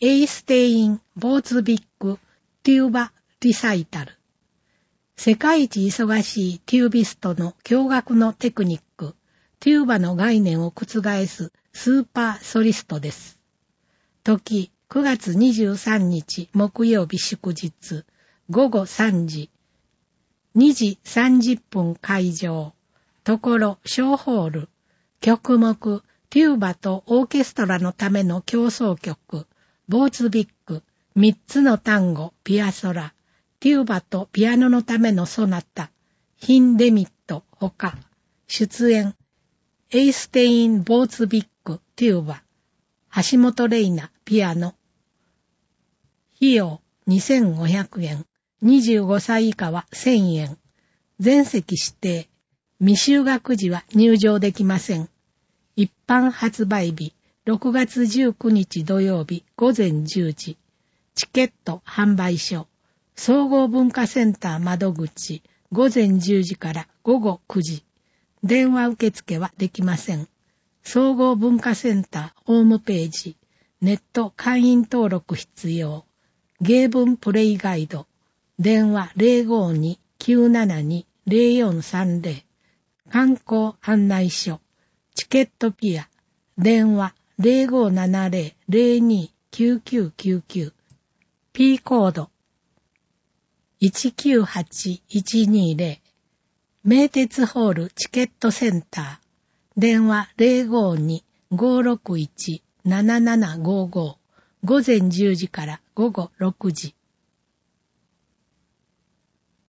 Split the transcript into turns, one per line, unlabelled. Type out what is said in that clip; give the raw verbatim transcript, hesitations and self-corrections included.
エイステイン・ボーツビック・テューバ・リサイタル。世界一忙しいテュービストの驚愕のテクニック、テューバの概念を覆すスーパーソリストです。時、くがつにじゅうさんにち木曜日祝日、ごごさんじ、にじさんじゅっぷん会場、ところ小ホール、曲目、テューバとオーケストラのための協奏曲、ボーツビック、三つの単語、ピアソラ、テューバとピアノのためのソナタ、ヒンデミット、ほか、出演、エイステイン・ボーツビック、テューバ、橋本玲奈、ピアノ。費用にせんごひゃくえん、にじゅうごさい以下はせんえん。全席指定。未就学時は入場できません。一般発売日、ろくがつじゅうくにち土曜日ごぜんじゅうじ。チケット販売所。総合文化センター窓口、ごぜんじゅうじからごごくじ。電話受付はできません。総合文化センターホームページ、ネット会員登録必要。芸文プレイガイド。電話 ゼロごに きゅうななに ゼロよんさんゼロ。観光案内所。チケットピア。電話 ゼロごななゼロ ゼロに きゅうきゅうきゅうきゅう。P コード。いちきゅうはちいちにゼロ。名鉄ホールチケットセンター。電話 ゼロごに ごろくいち ななななごご。ごぜんじゅうじからごごろくじ。